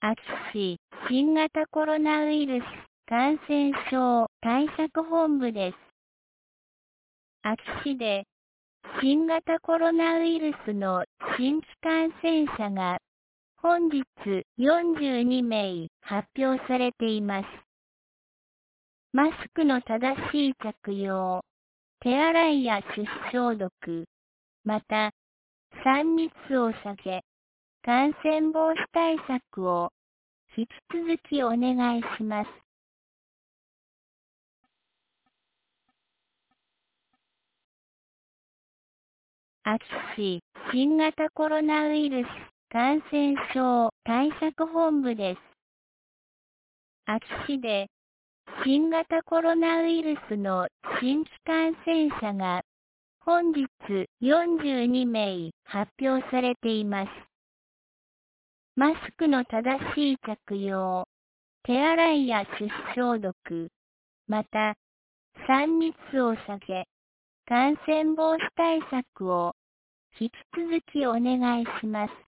秋市新型コロナウイルス感染症対策本部です。秋市で新型コロナウイルスの新規感染者が本日42名発表されています。マスクの正しい着用、手洗いや手指消毒、また3密を避け、感染防止対策を引き続きお願いします。秋市新型コロナウイルス感染症対策本部です。秋市で新型コロナウイルスの新規感染者が本日42名発表されています。マスクの正しい着用、手洗いや手指消毒、また3密を避け、感染防止対策を引き続きお願いします。